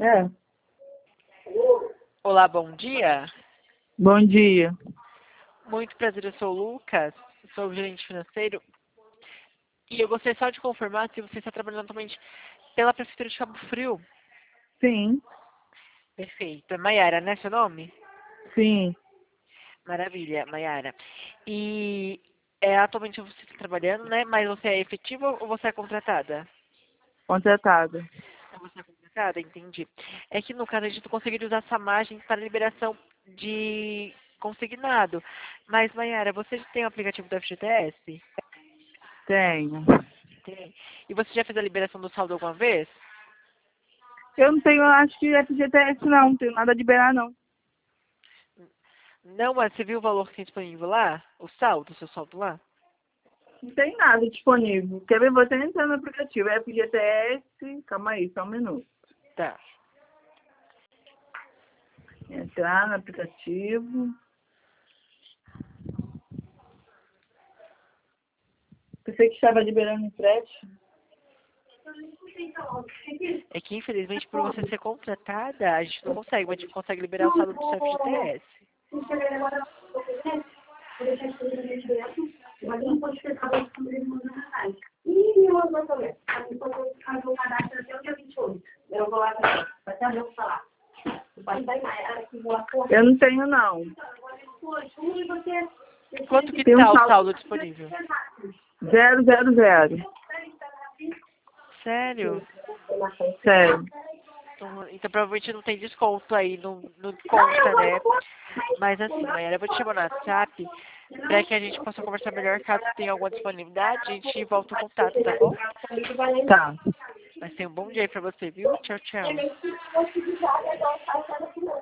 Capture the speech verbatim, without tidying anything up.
É. Olá, bom dia. Bom dia. Muito prazer, eu sou o Lucas, sou o gerente financeiro. E eu gostaria só de confirmar se você está trabalhando atualmente pela Prefeitura de Cabo Frio. Sim, Perfeito. É Maiara, né, seu nome? sim, Maravilha, Maiara. E é, atualmente você está trabalhando, né? Mas você é efetiva ou você é contratada? contratada. Ah, você é contratada, entendi. É que no caso a gente não conseguiria usar essa margem para liberação de consignado. Mas, Maiara, você já tem o aplicativo do F G T S? Tenho. Tem. E você já fez a liberação do saldo alguma vez? Eu não tenho, acho que F G T S não, não tenho nada a liberar não. Não, mas você viu o valor que tem disponível lá? O saldo, o seu saldo lá? Não tem nada disponível. Quer ver? Você entrar no aplicativo. F G T S, calma aí, só um minuto. Tá. Entrar no aplicativo. Pensei que estava liberando empréstimo. É que infelizmente por você ser contratada, a gente não consegue, mas a gente consegue liberar o saldo do seu F G T S. Mas não pode ficar com ele mandando mensagem. E meu outro problema? A gente pode fazer o cadastro até o dia vinte e oito. Eu vou lá também. Vai até eu falar. Vai dar Maiara que vou lá correr. Eu não tenho não. Quanto que Tem um tá o saldo saldo disponível? zero, zero, zero. Sério? Sério. Então, então provavelmente não tem desconto aí, não, não conta, né? Mas assim, Mayara, eu vou te chamar no WhatsApp para que a gente possa conversar melhor caso tenha alguma disponibilidade, a gente volta o contato, tá bom? Tá. Mas tenha um bom dia aí pra você, viu? Tchau, tchau.